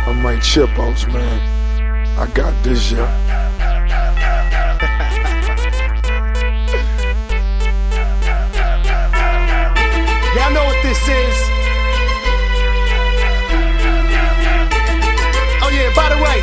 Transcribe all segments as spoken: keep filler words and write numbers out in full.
I'm like Chipos, man. I got this, yeah. Y'all know what this is. Oh yeah, by the way,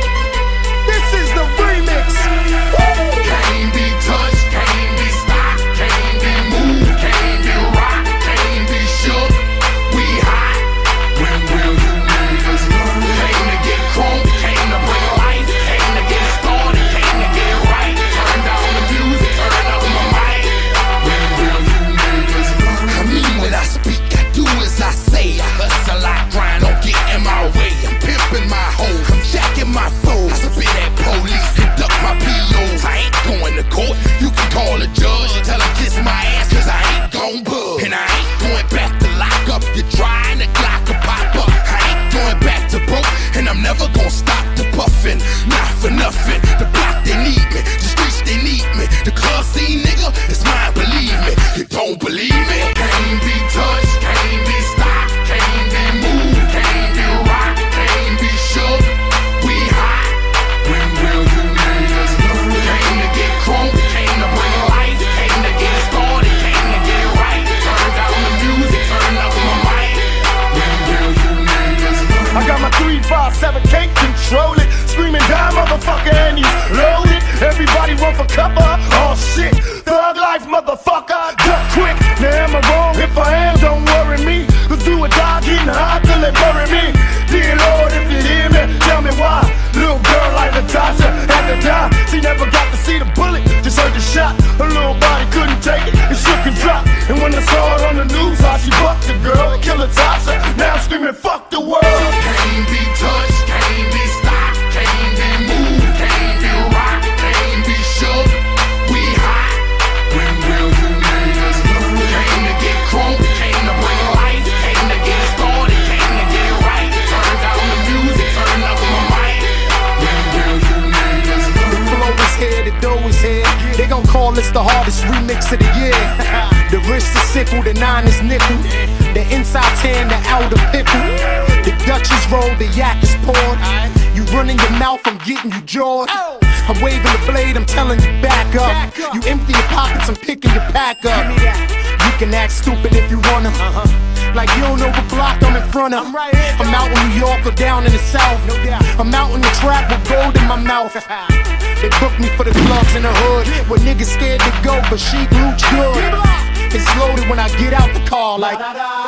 this is the remix. Woo! Can't be touched, can't be stopped, can't be moved, can't be rocked, can't be shook. We hot. When will you niggas learn? Came to get crunk, came to bring life, came to get started, came to get right. Turn down the music, turn up my mic. When will you niggas learn? I mean when I speak, I do as I say. I hustle, I grind, don't get in my way. I'm pimping my hoes, I'm jacking my foes. I spit at police, conduct my P Os. I ain't going to court, you can call a judge. Tell him kiss my ass, cause I ain't gon' bug. And I ain't going back to lock up. You're trying to Glock a pop up. I ain't going back to broke, and I'm never gon' stop the puffin'. Not for nothing, the block they need me, the streets they need me. The club scene, nigga, it's mine, believe me. You don't believe me? Can't be touched, can't be stopped, can't be moved, can't be rocked, can't be shook. We hot. When will you niggas learn? Came to get crunk, came to bring life, came to get started, came to get right. Turn down the music, turn up my mic. When will you niggas learn? I got my three five seven, can't control it. Screaming die, motherfucker, and he's loaded. Everybody run for cover. Oh shit, thug life, motherfucker. Duck quick. Now am I wrong? If I am, don't worry me. Cause do a dog getting hot till they bury me. Dear Lord, if you hear me, tell me why. Little girl like Natasha had to die. She never got to see the bullet, just heard the shot. Her little body couldn't take it, it shook and dropped. And when I saw it on the news, how she bucked the girl, killed Natasha. Now I'm screaming, fuck the world. Can't be touched, can't be stopped, can't be moved, can't be rocked, can't be shook. We hot. When will you niggas learn? Came to get crunk, came to bring life, came to get started, came to get right. Turn down the music, turn up my mic. When will you niggas learn? The flow is here, the dough is here. They gon' call this the hardest remix of the year. The wrist is sickle, the nine is nickel. The inside tan, the outer pickle. The Dutch is rolled, the yak is poured. You running your mouth, I'm getting you jawed. I'm waving the blade, I'm telling you back up. You empty your pockets, I'm picking your pack up. You can act stupid if you wanna. Like you don't know what block I'm in front of. I'm out in New York or down in the South. I'm out in the trap with gold in my mouth. They booked me for the clubs in the hood, where niggas scared to go, but she roots good. It's loaded when I get out the car, like